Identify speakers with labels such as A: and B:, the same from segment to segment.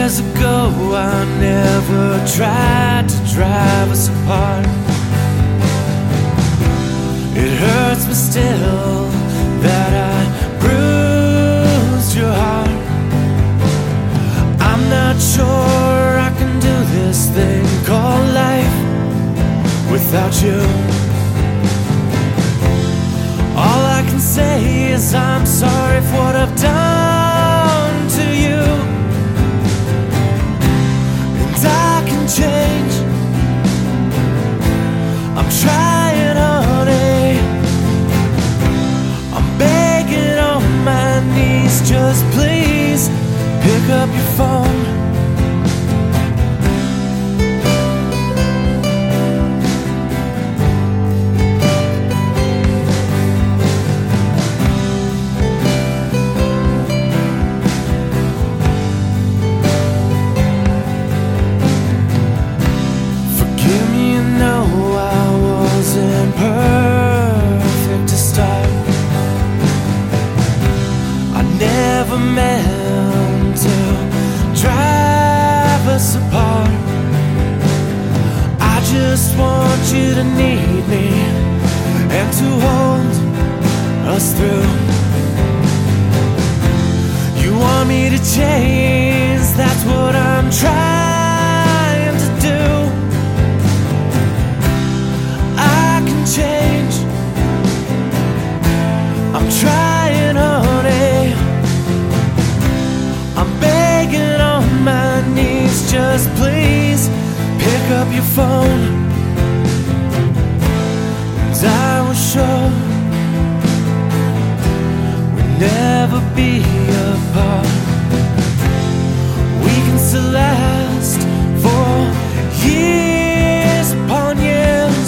A: years ago I never tried to drive us apart. It hurts me still that I bruised your heart. I'm not sure I can do this thing called life without you. All I can say is I'm sorry for what I've done to you. And I can change. I'm trying, honey. I'm begging on my knees, just please pick up your phone. Perfect to start. I never meant to drive us apart. I just want you to need me and to hold us through. You want me to change, that's what I'm trying to do. Change. I'm trying, honey. I'm begging on my knees, just please pick up your phone. And I was sure we'd never be apart. We can still last for years upon years.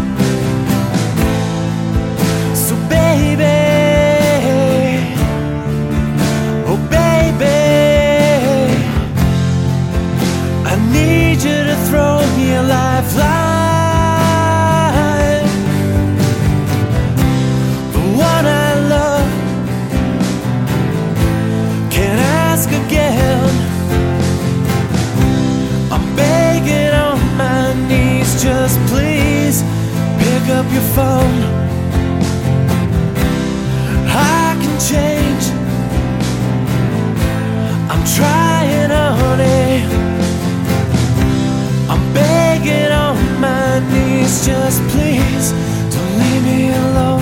A: Throw me a lifeline, the one I love. Can't ask again. I'm begging on my knees, just please pick up your phone. I can change. I'm trying, honey. I'm begging on my knees, just please don't leave me alone.